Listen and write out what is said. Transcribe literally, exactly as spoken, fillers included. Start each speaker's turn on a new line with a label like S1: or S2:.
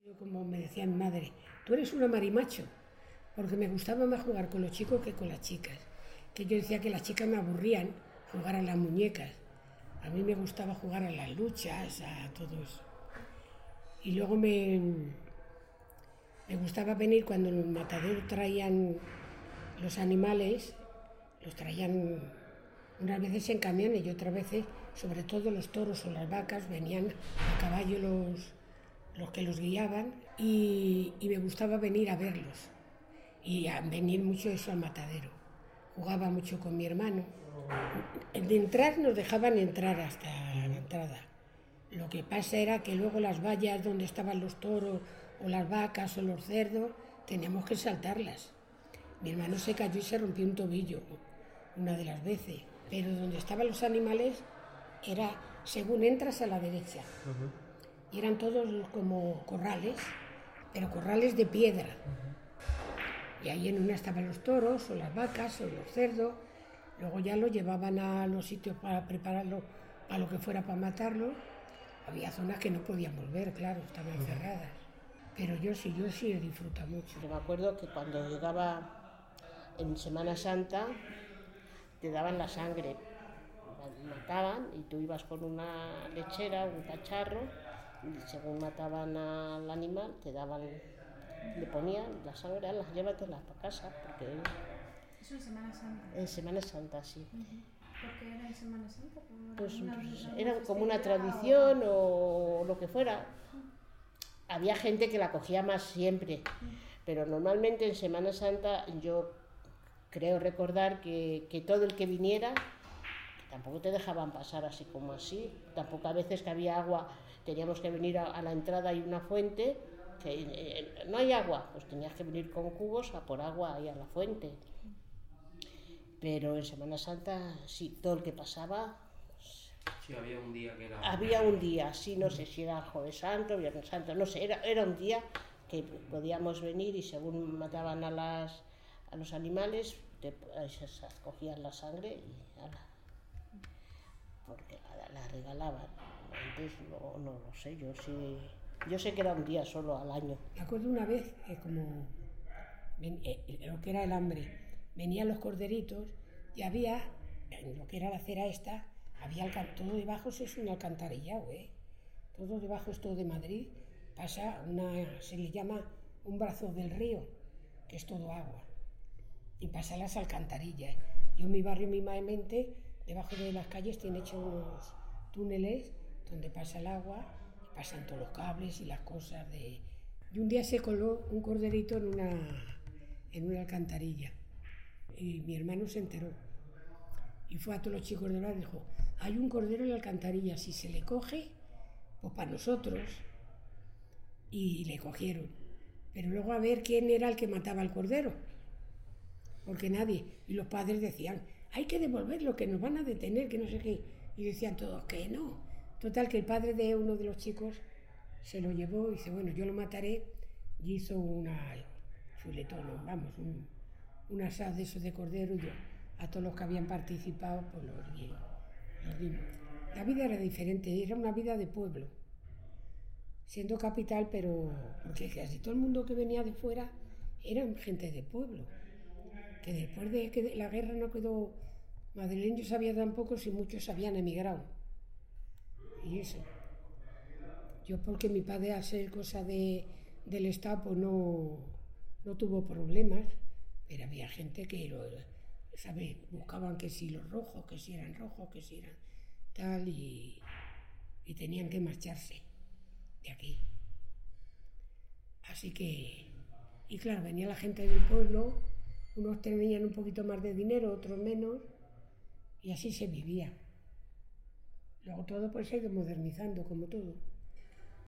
S1: Como me decía mi madre, tú eres una marimacho, porque me gustaba más jugar con los chicos que con las chicas. Que yo decía que las chicas me aburrían jugar a las muñecas. A mí me gustaba jugar a las luchas, a todo eso. Y luego me, me gustaba venir cuando los mataderos traían los animales, los traían unas veces en camiones y otras veces, sobre todo los toros o las vacas, venían a caballo los, los que los guiaban y, y me gustaba venir a verlos y a venir mucho eso al matadero. Jugaba mucho con mi hermano. De entrar nos dejaban entrar hasta la entrada. Lo que pasa era que luego las vallas donde estaban los toros o las vacas o los cerdos teníamos que saltarlas. Mi hermano se cayó y se rompió un tobillo una de las veces, pero donde estaban los animales era según entras a la derecha. Uh-huh. Y eran todos como corrales, pero corrales de piedra. Uh-huh. Y ahí en una estaban los toros o las vacas o los cerdos. Luego ya lo llevaban a los sitios para prepararlo a lo que fuera para matarlo. Había zonas que no podían volver, claro, estaban uh-huh. cerradas. Pero yo sí, yo sí he disfrutado mucho.
S2: Yo me acuerdo que cuando llegaba en Semana Santa te daban la sangre, la mataban y tú ibas con una lechera, un cacharro, y según mataban al animal te daban, le ponían la sangre, las llévatela para casa, porque...
S3: ¿Eso en Semana Santa?
S2: En Semana Santa, sí.
S3: Uh-huh. ¿Por qué era en Semana Santa?
S2: Pues, pues era como una tradición o... o lo que fuera. Uh-huh. Había gente que la cogía más siempre, uh-huh. pero normalmente en Semana Santa yo creo recordar que, que todo el que viniera, que tampoco te dejaban pasar así como así, tampoco a veces que había agua, teníamos que venir a, a la entrada, hay una fuente, que eh, no hay agua, pues tenías que venir con cubos a por agua ahí a la fuente. Pero en Semana Santa, sí, todo el que pasaba...
S4: Sí, había un día que era...
S2: Había un día, sí, no sé si era Jueves Santo, Viernes Santo, no sé, era, era un día que podíamos venir y según mataban a, las, a los animales, te, se cogían la sangre y ala, porque la, la regalaban. Antes no, no lo sé, yo sí... Yo sé que era un día solo al año.
S1: Me acuerdo una vez que como... Ven, eh, lo que era el hambre... Venían los corderitos y había, en lo que era la acera esta, había todo debajo, es un alcantarillado, ¿eh? Todo debajo es todo de Madrid, pasa una, se le llama un brazo del río, que es todo agua, y pasa las alcantarillas. Yo en mi barrio mismamente, debajo de las calles, tiene hecho unos túneles donde pasa el agua, y pasan todos los cables y las cosas de... Y un día se coló un corderito en una, en una alcantarilla. Y mi hermano se enteró y fue a todos los chicos del barrio y dijo, hay un cordero en la alcantarilla, si se le coge, pues para nosotros. Y le cogieron, pero luego a ver quién era el que mataba al cordero, porque nadie, y los padres decían, hay que devolverlo, que nos van a detener, que no sé qué, y decían todos que no. Total, que el padre de uno de los chicos se lo llevó y dice, bueno, yo lo mataré, y hizo una chuletón, vamos, un un asado de esos de cordero, y yo a todos los que habían participado pues los di, los dimos. La vida era diferente, era una vida de pueblo, siendo capital, pero porque casi todo el mundo que venía de fuera eran gente de pueblo, que después de que la guerra no quedó madrileños, había tan pocos y muchos habían emigrado, y eso. Yo porque mi padre al ser cosa de, del Estado pues no, no tuvo problemas. Pero había gente que, lo, ¿sabes? Buscaban que si los rojos, que si eran rojos, que si eran tal, y, y tenían que marcharse de aquí. Así que, y claro, venía la gente del pueblo, unos tenían un poquito más de dinero, otros menos, y así se vivía. Luego todo pues se ha ido modernizando, como todo.